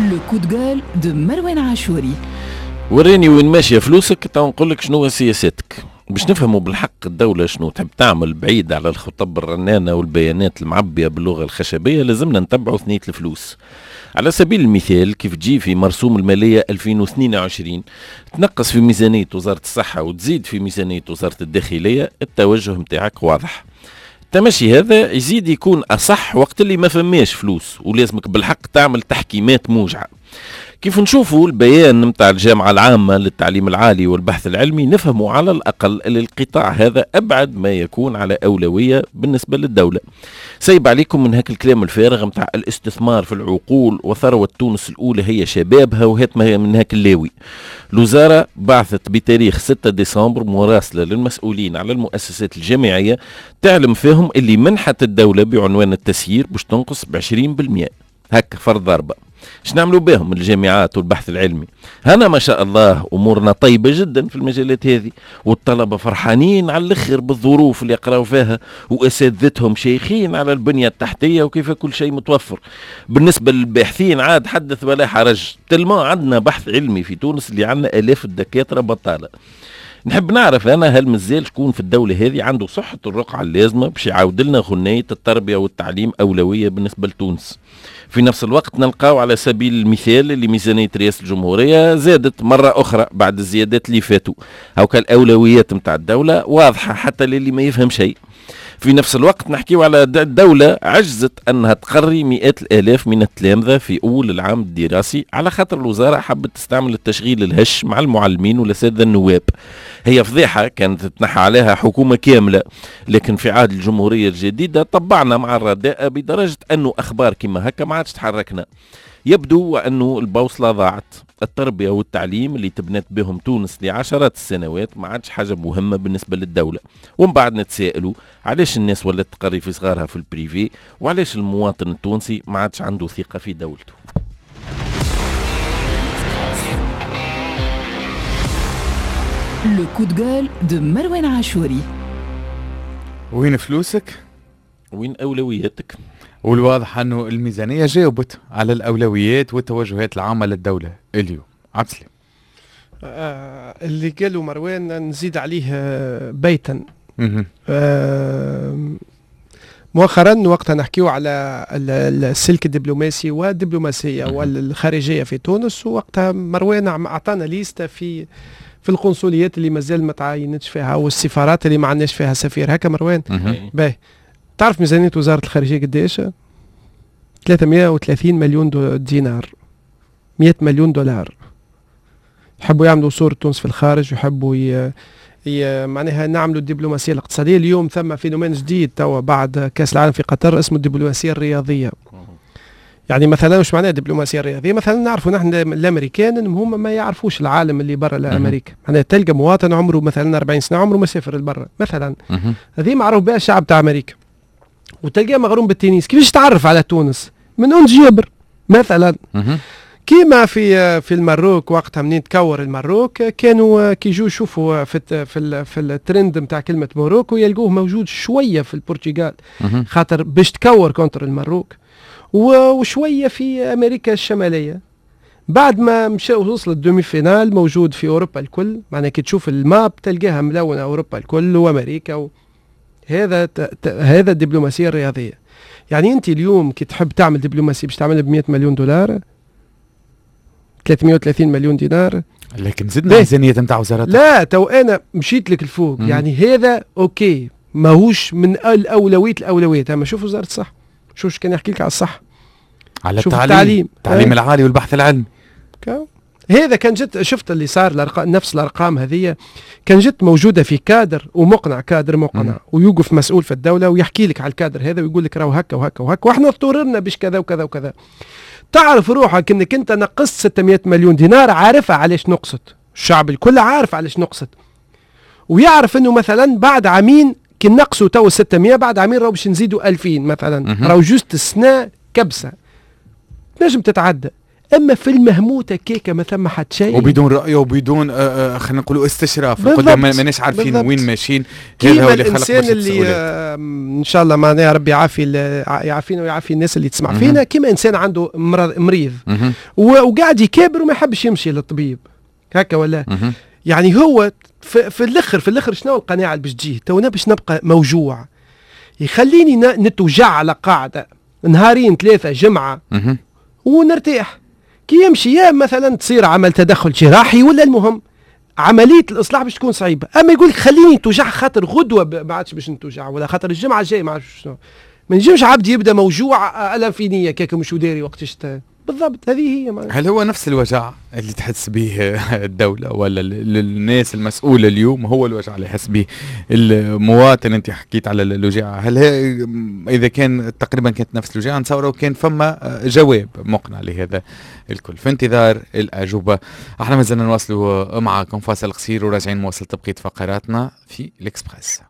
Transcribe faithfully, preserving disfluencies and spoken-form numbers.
لو كود جول دو مروان عاشوري. وريني وين ماشيه فلوسك تو نقول لك شنو سياستك باش نفهموا بالحق الدولة شنو تحب تعمل. بعيد على الخطب الرنانة والبيانات المعبية باللغة الخشبية لازمنا نتبعوا ثنية الفلوس. على سبيل المثال كيف تجي في مرسوم المالية ألفين واثنين وعشرين تنقص في ميزانية وزارة الصحة وتزيد في ميزانية وزارة الداخلية، التوجه متاعك واضح. التمشي هذا يزيد يكون أصح وقت اللي ما فماش فلوس ولازمك بالحق تعمل تحكيمات موجعة. كيف نشوفوا البيان متاع الجامعة العامة للتعليم العالي والبحث العلمي نفهموا على الأقل أن القطاع هذا أبعد ما يكون على أولوية بالنسبة للدولة. سيب عليكم من هاك الكلام الفارغ متاع الاستثمار في العقول وثروة تونس الأولى هي شبابها وهات من هاك اللاوي. الوزارة بعثت بتاريخ ستة ديسمبر مراسلة للمسؤولين على المؤسسات الجامعية تعلم فيهم اللي منحت الدولة بعنوان التسيير باش تنقص بعشرين بالمئة. هكا فرض ضربة. ايش نعملوا بهم الجامعات والبحث العلمي؟ هنا ما شاء الله امورنا طيبه جدا في المجالات هذه، والطلبه فرحانين على الاخر بالظروف اللي يقراوا فيها، واساتذتهم شيخين على البنيه التحتيه وكيف كل شيء متوفر. بالنسبه للباحثين عاد حدث ولا حرج، تلما عندنا بحث علمي في تونس اللي عندنا الاف الدكاتره بطاله. نحب نعرف انا هل مازال شكون في الدوله هذه عنده صحه الرقعه اللازمه باش يعاود لنا غنيه التربيه والتعليم اولويه بالنسبه لتونس. في نفس الوقت نلقاو على سبيل المثال اللي ميزانيه رئاسه الجمهوريه زادت مره اخرى بعد الزيادات اللي فاتوا. هاكا الاولويات نتاع الدوله واضحه حتى للي ما يفهم شيء. في نفس الوقت نحكيو على الدولة عجزت أنها تقري مئات الآلاف من التلامذة في أول العام الدراسي على خاطر الوزارة حبت تستعمل التشغيل الهش مع المعلمين والأساتذة النواب. هي فضيحة كانت تنحى عليها حكومة كاملة، لكن في عهد الجمهورية الجديدة طبعنا مع الرداء بدرجة أنه أخبار كما هكا ما عادش تحركنا. يبدو وأنه البوصلة ضاعت. التربية والتعليم اللي تبنت بهم تونس لعشرات السنوات ما عادش حاجة مهمة بالنسبة للدولة. ومن بعد نتسائلوا علاش الناس ولات تقري في صغارها في البريفي، وعلاش المواطن التونسي ما عادش عنده ثقة في دولته. لو كود جول دو مروان عاشوري. وين فلوسك؟ وين أولوياتك؟ والواضح أنه الميزانية جاوبت على الأولويات والتوجهات العامة للدولة اليوم. عبد السلام. آه اللي قالوا مروان نزيد عليه بيتا. آه مؤخرا وقتها نحكيو على السلك الدبلوماسي والدبلوماسية والخارجية في تونس، ووقتها مروان أعطانا ليستة في في القنصليات اللي مازال ما تعاينتش فيها والسفارات اللي ما عندناش فيها سفير. هكا مروان باهي. تعرف ميزانية وزارة الخارجية قديش؟ ثلاثمئة وثلاثين مليون دو دينار، مئة مليون دولار. يحبوا يعملوا صورة تونس في الخارج، ويحبوا ي... ي... معناها نعملوا الدبلوماسية الاقتصادية. اليوم ثم فينومين جديد توا بعد كأس العالم في قطر اسمه الدبلوماسية الرياضية. يعني مثلا وش معناها الدبلوماسية الرياضية؟ مثلا نعرفوا نحن الامريكان هم ما يعرفوش العالم اللي برا لامريكا. معناها تلقى مواطن عمره مثلا أربعين سنة عمره ما سافر لبرا مثلا، هذه معروف بها الشعب تاع امريكا. وتلقاه مغروم بالتنس. كيفاش تعرف على تونس؟ من أنت جبر مثلا. كيما في في المروك وقتها منين تكور المروك كانوا كي يجوا يشوفوا في في في الترند نتاع كلمه موروكو يلقوه موجود شويه في البرتغال خاطر باش تكور كونتر المروك، وشويه في امريكا الشماليه. بعد ما مشى وصل الدومي فينال موجود في اوروبا الكل. معناها كي تشوف الماب تلقاها ملونه اوروبا الكل وامريكا و... هذا ت... ت... هذا الدبلوماسيه الرياضيه. يعني انت اليوم كي تحب تعمل دبلوماسيه باش تعملها ب مئة مليون دولار، ثلاثمئة وثلاثين مليون دينار، لكن زدنا ميزانيه نتاع وزاره. لا تو انا مشيت لك الفوق. مم. يعني هذا اوكي ماهوش من الاولويات الاولويات. اما شوف وزاره الصحه، شوف كان يحكي لك على الصحه، على التعليم التعليم, التعليم آه. العالي والبحث العلمي. كاو. هذا كان جت شفت اللي صار الأرقام، نفس الارقام هذه كان جت موجوده في كادر ومقنع، كادر مقنع مم. ويوقف مسؤول في الدوله ويحكي لك على الكادر هذا ويقول لك راهو هكا وهكا وهكا واحنا اضطررنا باش كذا وكذا وكذا. تعرف روحك انك انت نقصت ستمئة مليون دينار، عارفه علاش نقصت، الشعب الكل عارف علاش نقصت، ويعرف انه مثلا بعد عامين كي نقصوا تو ستمئة بعد عامين راهو باش نزيدوا ألفين مثلا، راهو جوست السنه كبسه نجم تتعدى. اما في المهموته كيكه ما ثم حد شيء، وبدون رأي وبدون آه آه خلينا نقولوا استشراف بالضبط. القدام، ماناش عارفين بالضبط. وين ماشيين. كيما الانسان اللي آه ان شاء الله معناها ربي يعافي يعافينا ويعافي الناس اللي تسمع فينا، كيما انسان عنده مرض مريض وقاعد يكابر وما يحبش يمشي للطبيب هكا ولا مه. يعني هو في, في الاخر في الاخر شنو القناعه اللي باش تجيه؟ تونا باش نبقى موجوع، يخليني نتوجع على قاعده نهارين ثلاثه جمعه مه. ونرتاح. كي يمشي يا مثلا تصير عمل تدخل جراحي ولا المهم عمليه الاصلاح باش تكون صعيبه، اما يقول لك خليني نتوجع خاطر غدوه ما عادش باش نتوجع، ولا خاطر الجمعه الجايه ما عادش شنو، ما نجمش عبد يبدا موجوع الم في نيه كيك مش داري وقتاش بالضبط. هذه هي معنى. هل هو نفس الوجع اللي تحس به الدولة ولا الناس المسؤولة اليوم هو الوجع اللي يحس به المواطن؟ انت حكيت على الوجاعة، هل هي اذا كان تقريبا كانت نفس الوجاعة نتصوره كان فما جواب مقنع لهذا الكل؟ في انتظار الأجوبة. احنا ما زلنا نواصلوا معكم فاصل قصير وراجعين مواصل تبقية فقراتنا في الإكسبريس.